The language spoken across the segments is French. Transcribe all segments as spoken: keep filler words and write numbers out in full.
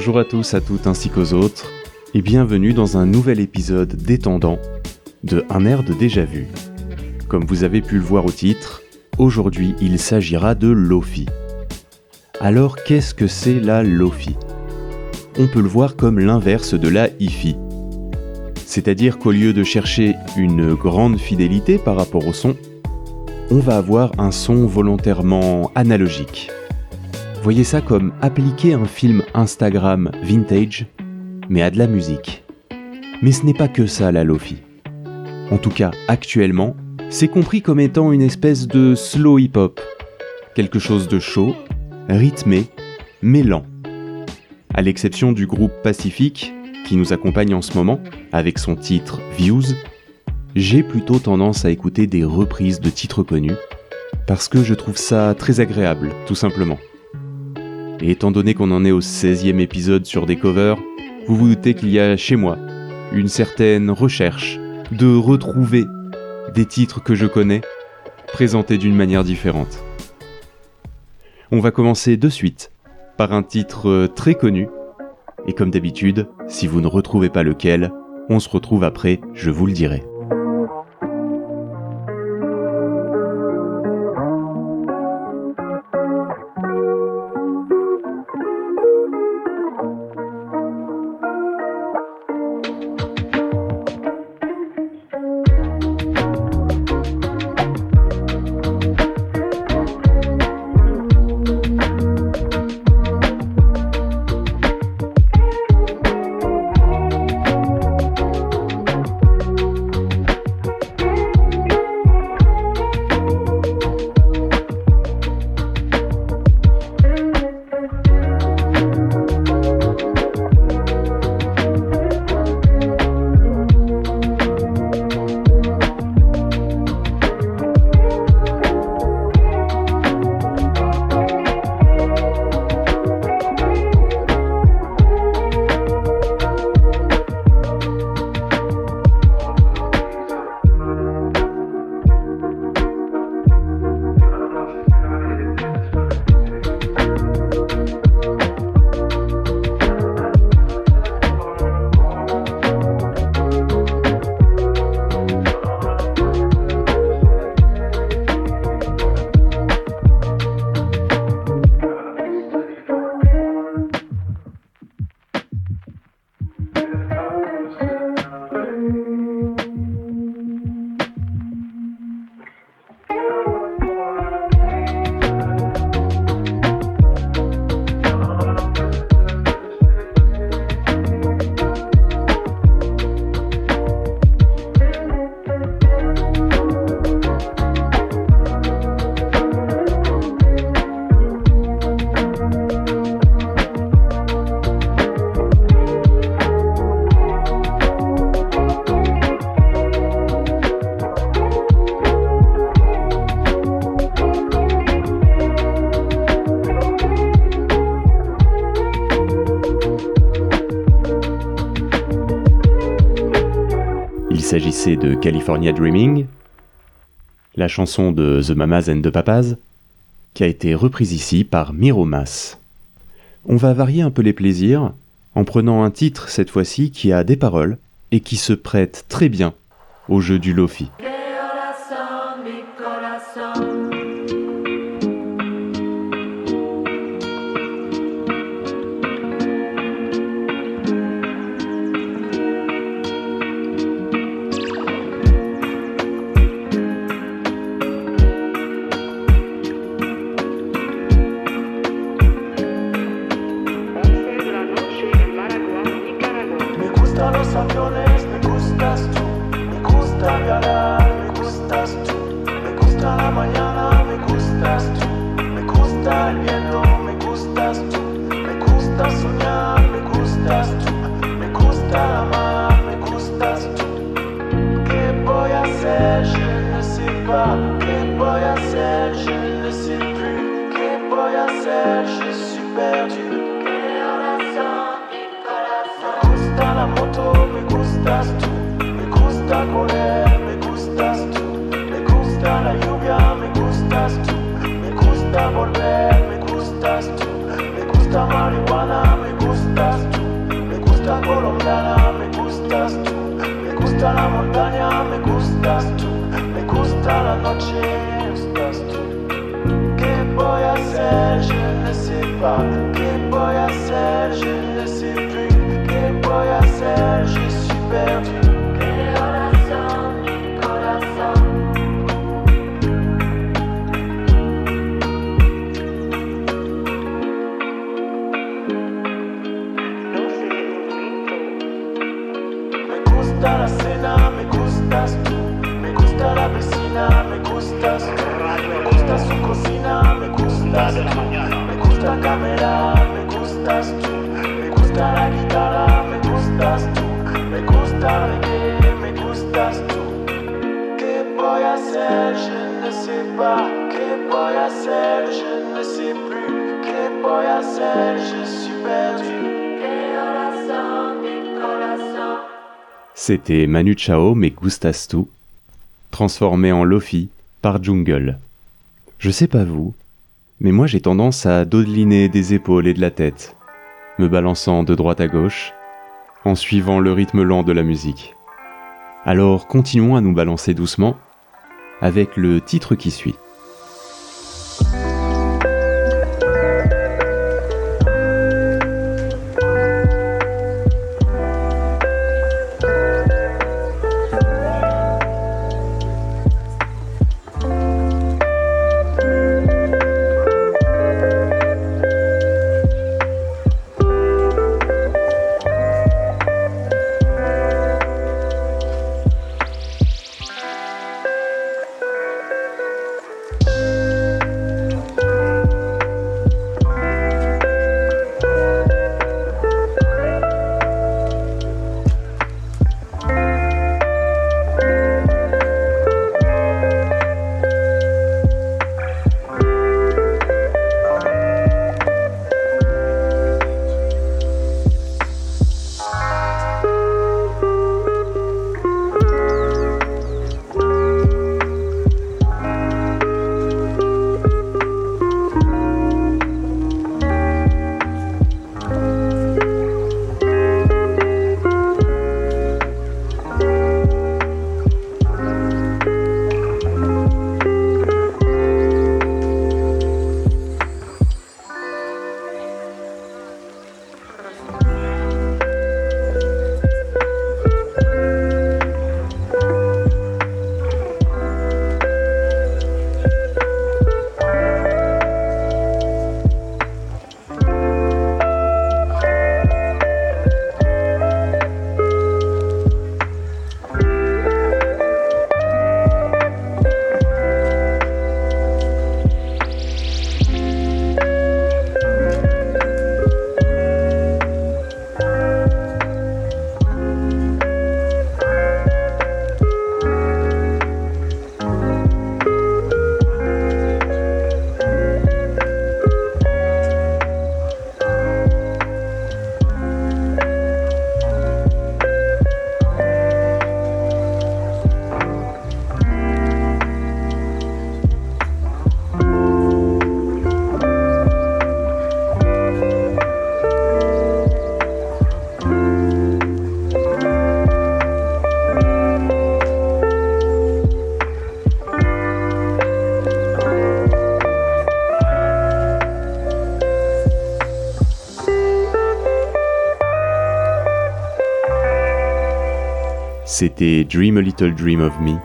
Bonjour à tous, à toutes ainsi qu'aux autres, et bienvenue dans un nouvel épisode détendant de Un air de déjà-vu. Comme vous avez pu le voir au titre, aujourd'hui il s'agira de Lo-Fi. Alors qu'est-ce que c'est la Lo-Fi ? On peut le voir comme l'inverse de la Hi-Fi. C'est-à-dire qu'au lieu de chercher une grande fidélité par rapport au son, on va avoir un son volontairement analogique. Voyez ça comme appliquer un film Instagram vintage, mais à de la musique. Mais ce n'est pas que ça la Lo-Fi. En tout cas, actuellement, c'est compris comme étant une espèce de slow hip-hop. Quelque chose de chaud, rythmé, mais lent. À l'exception du groupe Pacific, qui nous accompagne en ce moment, avec son titre Views, j'ai plutôt tendance à écouter des reprises de titres connus, parce que je trouve ça très agréable, tout simplement. Et étant donné qu'on en est au seizième épisode sur des covers, vous vous doutez qu'il y a chez moi une certaine recherche de retrouver des titres que je connais, présentés d'une manière différente. On va commencer de suite par un titre très connu, et comme d'habitude, si vous ne retrouvez pas lequel, on se retrouve après, je vous le dirai. Il s'agissait de California Dreaming, la chanson de The Mamas and the Papas, qui a été reprise ici par Miro Mas. On va varier un peu les plaisirs, en prenant un titre cette fois-ci qui a des paroles et qui se prête très bien au jeu du Lo-Fi. Volver, me gustas tú, me gusta marihuana, me gustas Cell, je ne sais pas. Que boy à Cell, je ne sais plus. Que boy à Cell, je suis perdu. Que corazón, mi corazón. Me gusta la cena, me gustas tú. Me gusta la vecina, me gustas tú. Me gusta su cocina, me gustas tú. Me gusta caminar, me gustas tú. Me gusta la guitarra, me gustas tú. Me gusta reggae, me gustas tú. ¿Qué voy a hacer? Je ne sais pas. ¿Qué voy a hacer? Je ne sais plus. ¿Qué voy a hacer? Je suis perdu. ¿Qué corazón, mi corazón? C'était Manu Chao, Me Gustas Tu, transformé en Lofi par Jungle. Je sais pas vous, mais moi j'ai tendance à dodeliner des épaules et de la tête, me balançant de droite à gauche, en suivant le rythme lent de la musique. Alors continuons à nous balancer doucement avec le titre qui suit. C'était Dream a Little Dream of Me,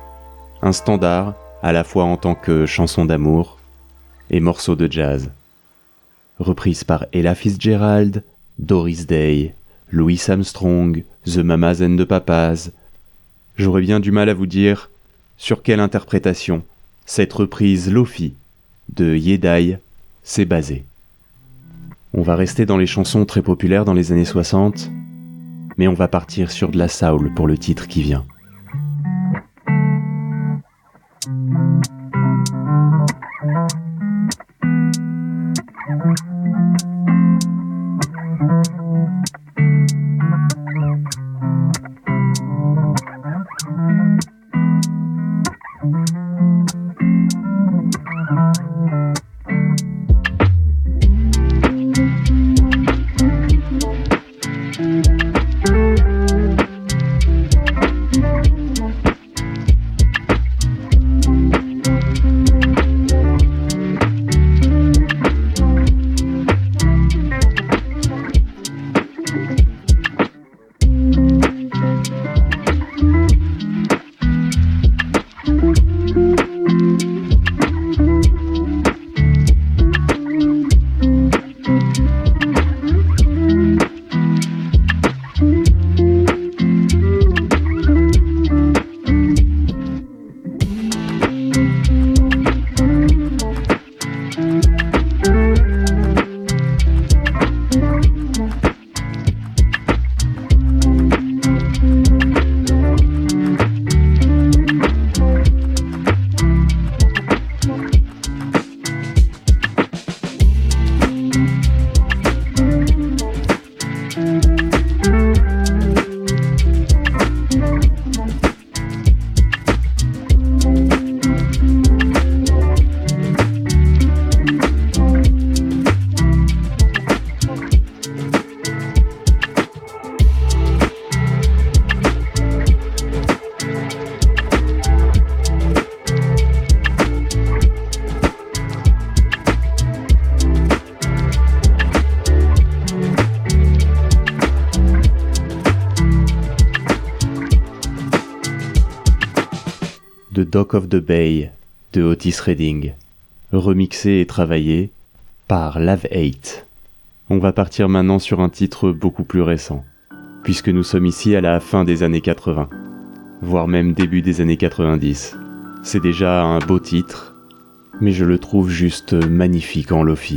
un standard à la fois en tant que chanson d'amour et morceau de jazz. Reprise par Ella Fitzgerald, Doris Day, Louis Armstrong, The Mamas and the Papas. J'aurais bien du mal à vous dire sur quelle interprétation cette reprise Lofi de Yedai s'est basée. On va rester dans les chansons très populaires dans les années soixante, mais on va partir sur de la soul pour le titre qui vient. Dock of the Bay de Otis Redding, remixé et travaillé par Lave eight. On va partir maintenant sur un titre beaucoup plus récent, puisque nous sommes ici à la fin des années quatre-vingts, voire même début des années quatre-vingt-dix. C'est déjà un beau titre, mais je le trouve juste magnifique en lo-fi.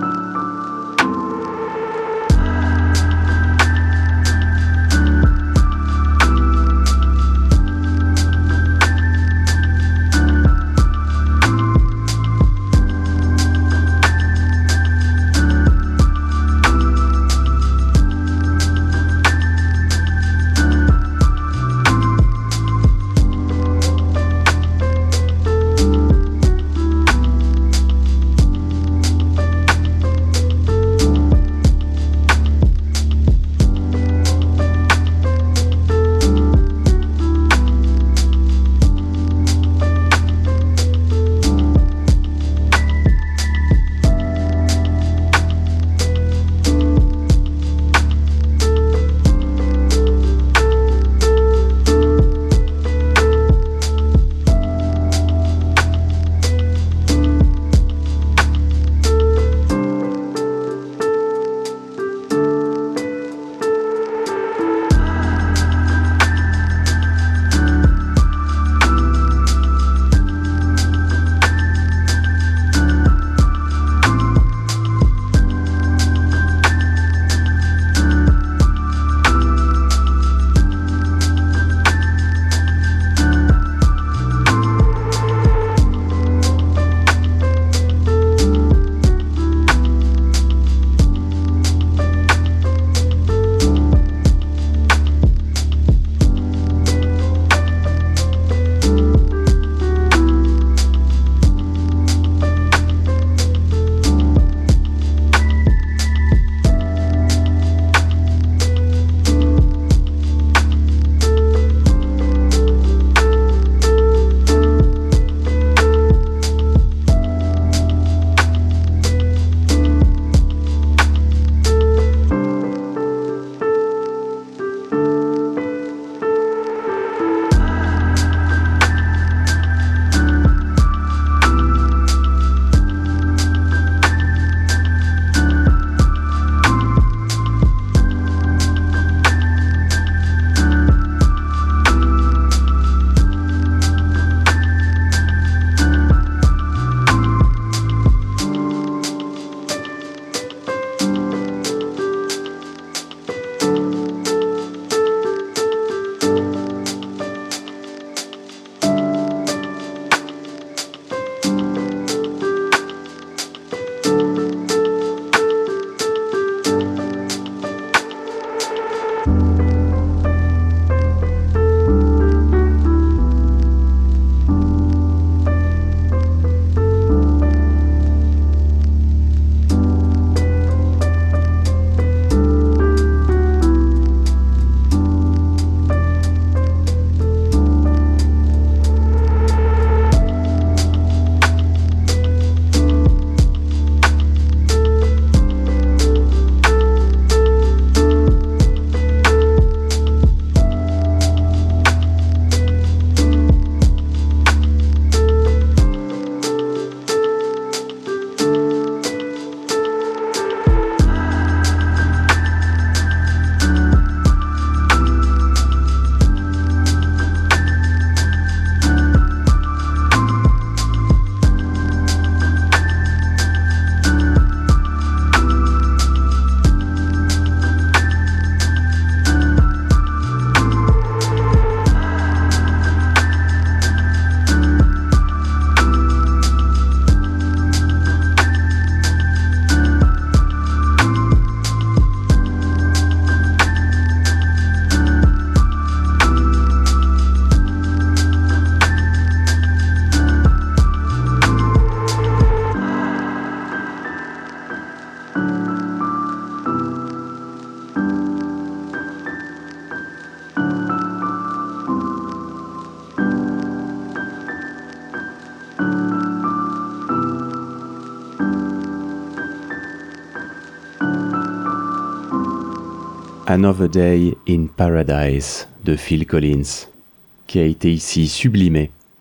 Another Day in Paradise de Phil Collins, qui a été ici sublimé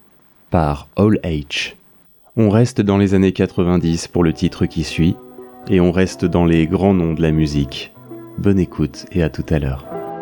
par All H. On reste dans les années quatre-vingt-dix pour le titre qui suit, et on reste dans les grands noms de la musique. Bonne écoute et à tout à l'heure.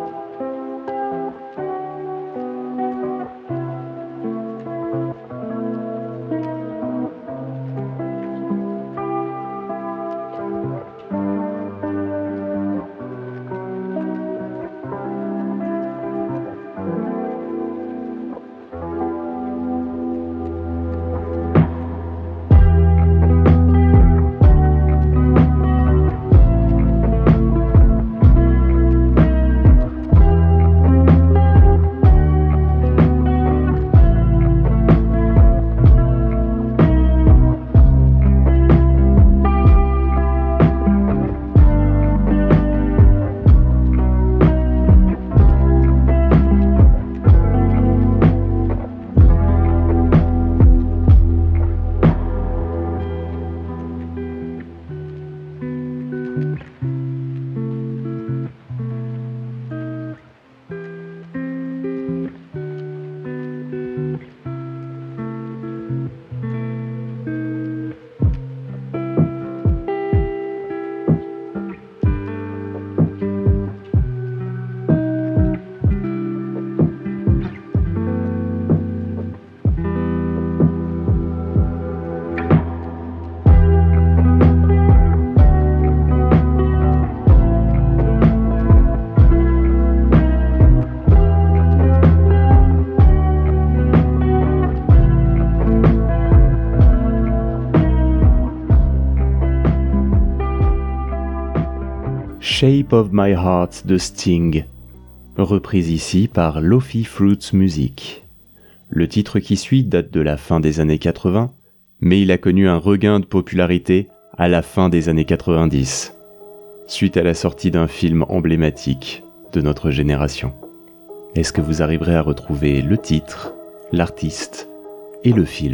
Shape of My Heart de Sting, reprise ici par Lofi Fruits Music. Le titre qui suit date de la fin des années quatre-vingts, mais il a connu un regain de popularité à la fin des années quatre-vingt-dix, suite à la sortie d'un film emblématique de notre génération. Est-ce que vous arriverez à retrouver le titre, l'artiste et le film ?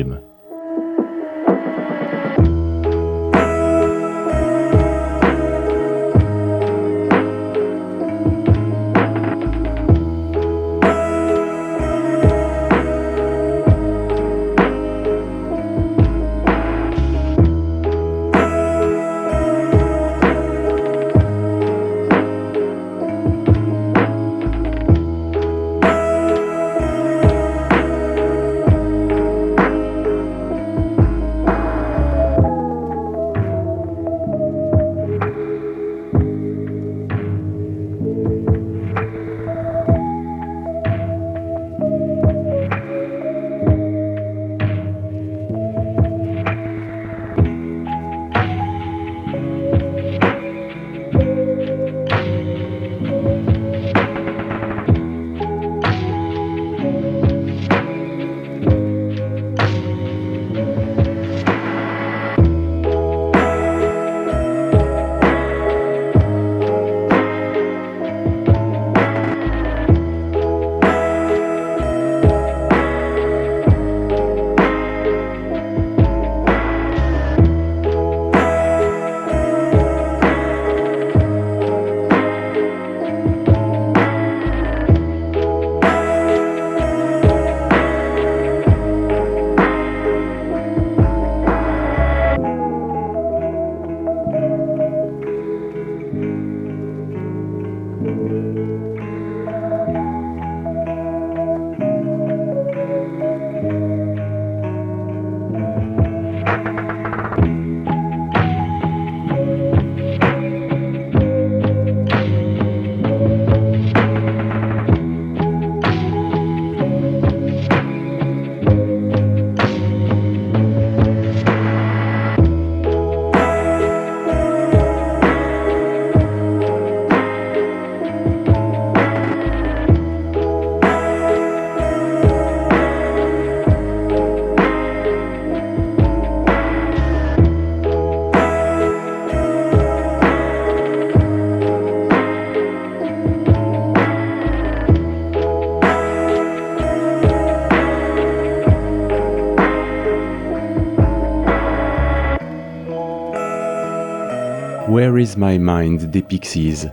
Where is my mind des Pixies,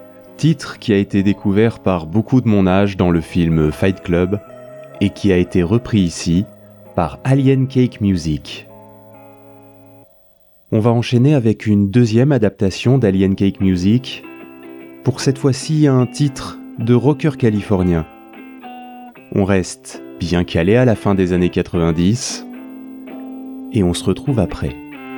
titre qui a été découvert par beaucoup de mon âge dans le film Fight Club et qui a été repris ici par Alien Cake Music. On va enchaîner avec une deuxième adaptation d'Alien Cake Music, pour cette fois-ci un titre de rocker californien. On reste bien calé à la fin des années quatre-vingt-dix, et on se retrouve après.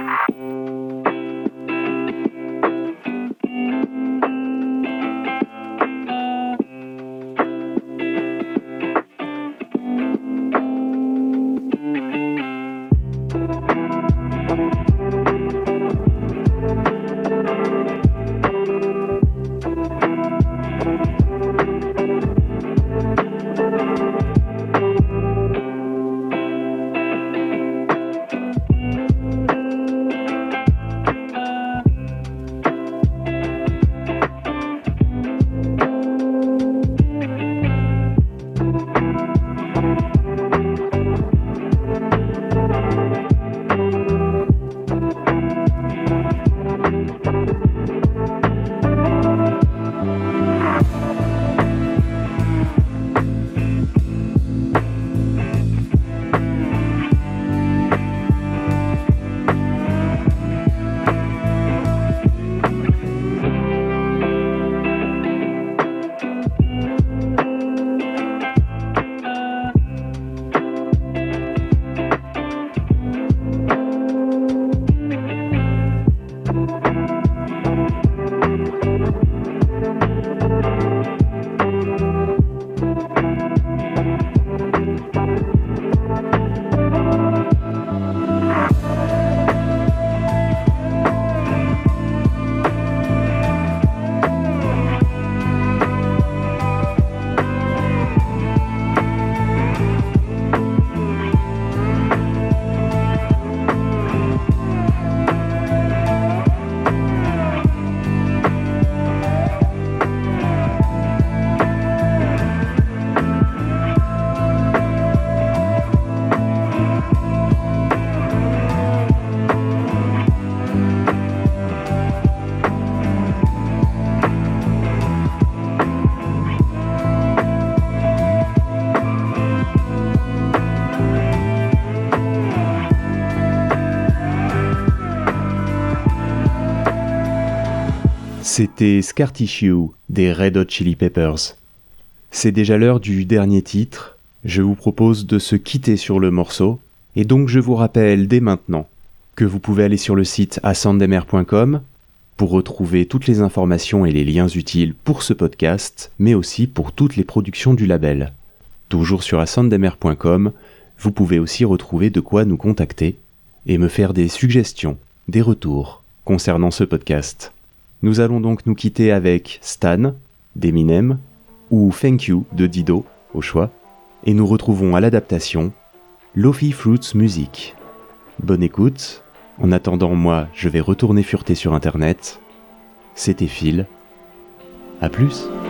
C'était Scar Tissue des Red Hot Chili Peppers. C'est déjà l'heure du dernier titre. Je vous propose de se quitter sur le morceau. Et donc je vous rappelle dès maintenant que vous pouvez aller sur le site a sound m r point com pour retrouver toutes les informations et les liens utiles pour ce podcast, mais aussi pour toutes les productions du label. Toujours sur a sound m r point com, vous pouvez aussi retrouver de quoi nous contacter et me faire des suggestions, des retours concernant ce podcast. Nous allons donc nous quitter avec Stan d'Eminem ou Thank You de Dido, au choix, et nous retrouvons à l'adaptation Lofi Fruits Music. Bonne écoute. En attendant, moi, je vais retourner fureter sur internet. C'était Phil. À plus.